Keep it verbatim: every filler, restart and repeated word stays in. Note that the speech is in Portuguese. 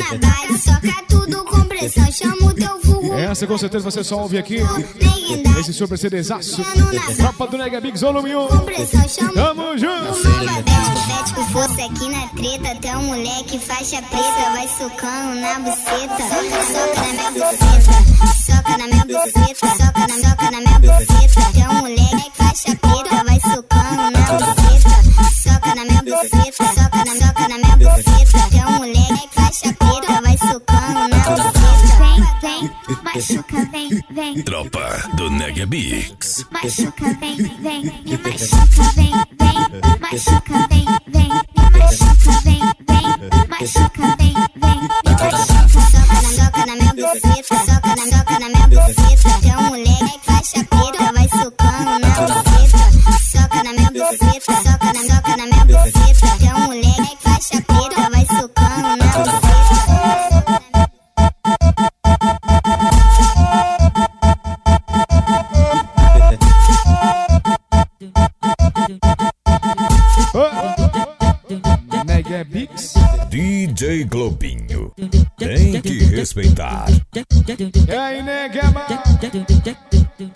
na base, soca tudo com pressão, chama o teu vulgo. Essa com certeza você só ouve aqui. Esse super CDzaço. Tropa do Nega Biggs, volume um. Tamo junto. Se fosse aqui na treta, até um moleque faixa preta vai socando na buceta. Soca na minha buceta, soca na minha buceta, soca na, soca na minha buceta. Até um moleque faixa preta vai socando na buceta. Soca na minha buceta, soca na, soca na minha buceta. Até um moleque faixa preta vai socando na buceta. Vem, vem, machuca, vem, vem. Tropa do Nega Biggs. Machuca, vem, vem, me machuca, vem, vem, machuca, vem, vem, me machuca, vem, vem, machuca, vem, vem, me machuca. Soca na, soca na minha buceta, soca na, soca na minha buceta. Até um moleque faixa preta vai socando na buceta. Soca na minha buceta, soca na, soca na minha buceta. Até um moleque faixa preta vai socando na buceta. Nega Biggs. D J Globinho. Tem que respeitar. E aí, nega,